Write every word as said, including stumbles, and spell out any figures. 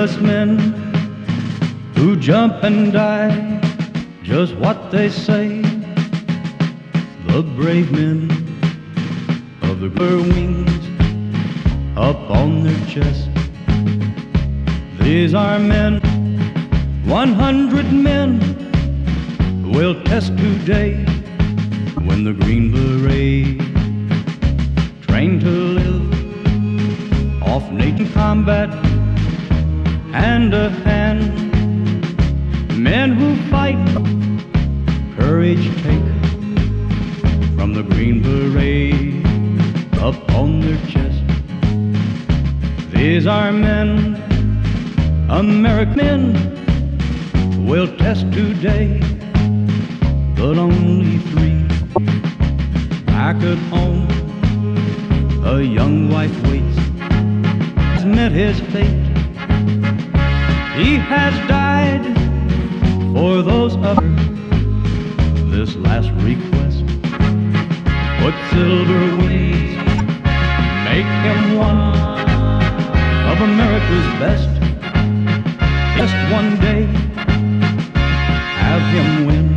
fearless men who jump and die, just what they say. The brave men of the wings up on their chest. These are men, one hundred men will test today when the Green Beret, trained to live off nature combat, hand to hand, men who fight, courage take from the Green Beret up on their chest. These are men, American men will test today, but only three. Back at home, a young wife waits, has met his fate. He has died for those others. This last request, put silver wings, make him one of America's best. Just one day, have him win